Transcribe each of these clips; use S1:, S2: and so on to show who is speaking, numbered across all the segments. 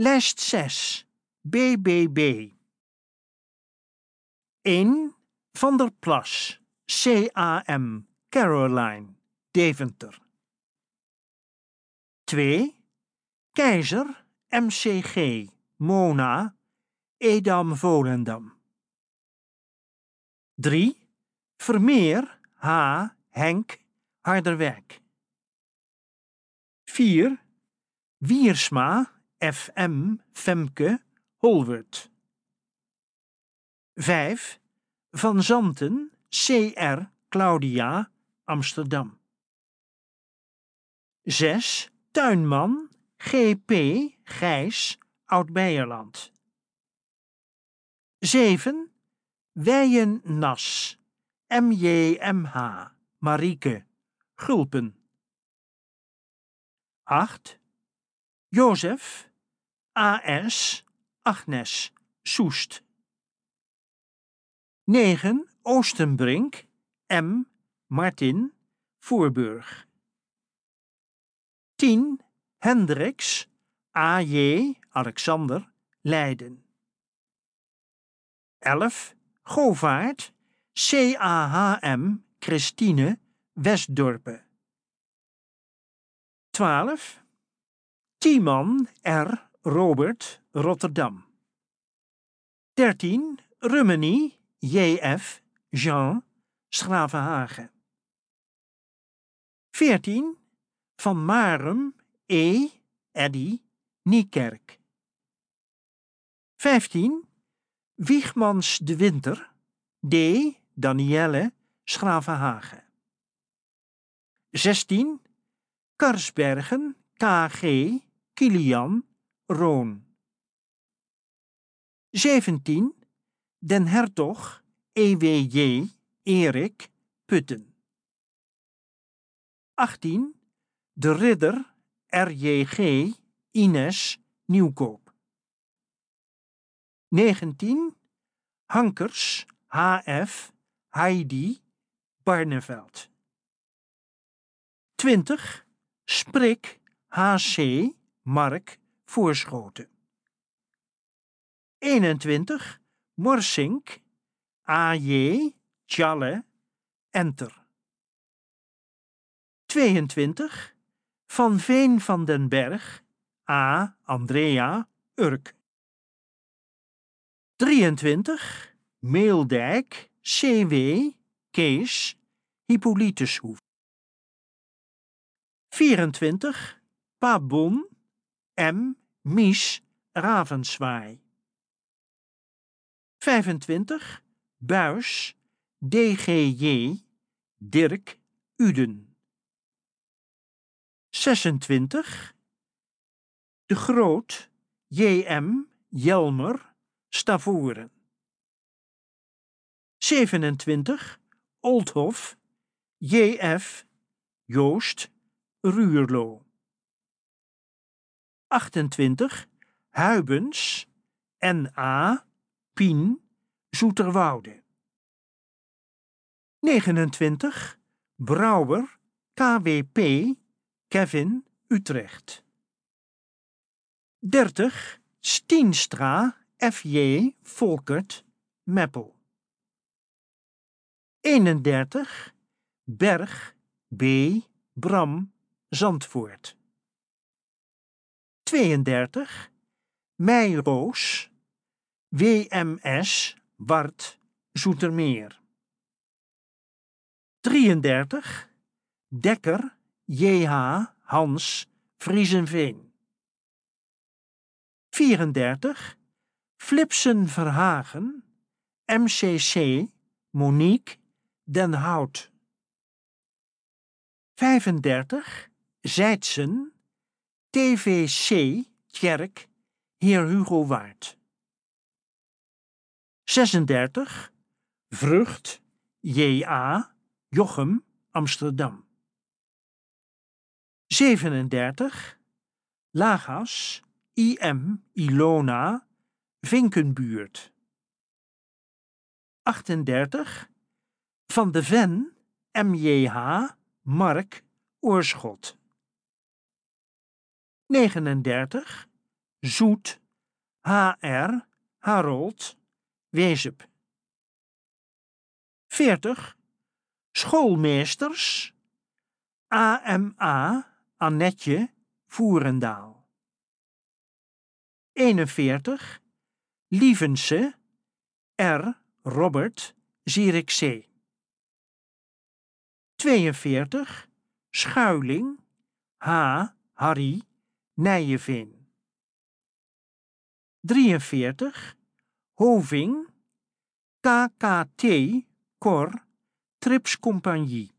S1: Lijst 6. BBB. 1. Van der Plas, CAM, Caroline, Deventer. 2. Keizer, MCG, Mona, Edam-Volendam. 3. Vermeer, H. Henk, Harderwijk. 4. Wiersma, FM, Femke, Holwert. 5. Van Zanten, CR, Claudia, Amsterdam. 6. Tuinman, GP, Gijs, Oud-Beierland. 7. Weijen-Nas, MJMH, Marieke, Gulpen. 8. Jozef, AS, Agnes, Soest. 9. Oostenbrink, M. Martin, Voorburg. 10. Hendricks, AJ, Alexander, Leiden. 11. Govaert, CAHM, Christine, Westdorpen. 12. Tiemann, R. Robert, Rotterdam. 13. Rummeny, JF, Jean, Schravenhagen. 14. Van Marum, E. Eddy, Niekerk. 15. Wiegmans de Winter, D. Danielle, Schravenhagen. 16. Karsbergen, KG, Kilian, Roon. 17. Den Hertog, EWJ, Erik, Putten. 18. De Ridder, RJG, Ines, Nieuwkoop. 19. Hankers, HF, Heidi, Barneveld. 20. Sprik, HC, Mark, Voorschoten. 21. Morsink, AJ, Tjalle, Enter. 22. Van Veen van den Berg, A. Andrea, Urk. 23. Meeldijk, CW, Kees, Hippolytushoef. 24. Pabon, M. Mies, Ravenswaai. 25. Buis, DGJ, Dirk, Uden. 26. De Groot, JM, Jelmer, Stavoren. 27. Oldhof, JF, Joost, Ruurlo. 28. Huibens, NA, Pien, Zoeterwoude. 29. Brouwer, KWP, Kevin, Utrecht. 30. Stienstra, FJ, Volkert, Meppel. 31. Berg, B, Bram, Zandvoort. 32. Meijroos, WMS, Bart, Zoetermeer. 33. Dekker, JH, Hans, Friesenveen. 34. Flipsen Verhagen, MCC, Monique, Den Hout. 35. Zeitsen, TVC, Tjerk, Heer Hugo Waard. 36. Vrucht, JA, Jochem, Amsterdam. 37. Lagas, IM, Ilona, Vinkenbuurt. 38. Van de Ven, MJH, Mark, Oorschot. 39. Zoet, HR, Harold, Wezep. 40. Schoolmeesters, AMA, Annetje, Voerendaal. 41. Lievense, R. Robert, Zierikzee. 42. Schuiling, H. Harry, Nijeveen. 43. Hoving, KKT, Cor, Tripscompagnie.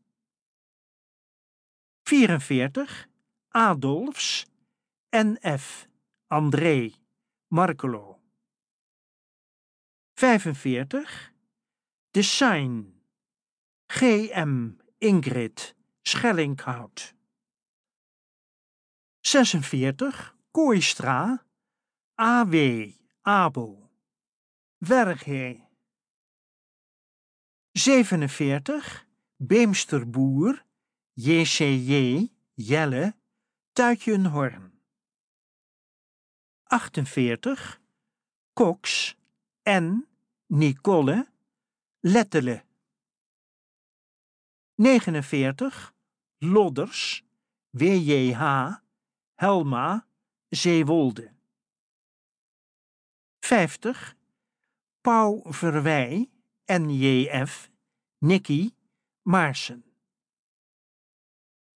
S1: 44. Adolfs, NF, André, Markelo. 45. Design, GM, Ingrid, Schellinghout. 46. Kooistra, AW, Abel, Verghe. 47. Beemsterboer, JCJ, Jelle, Tuitjenhorn. 48. Cox, N, Nicole, Lettele. 49. Lodders, WJH, Helma, Zeewolde. 50. Pauw Verwij, NJF, Nicky, Maarsen.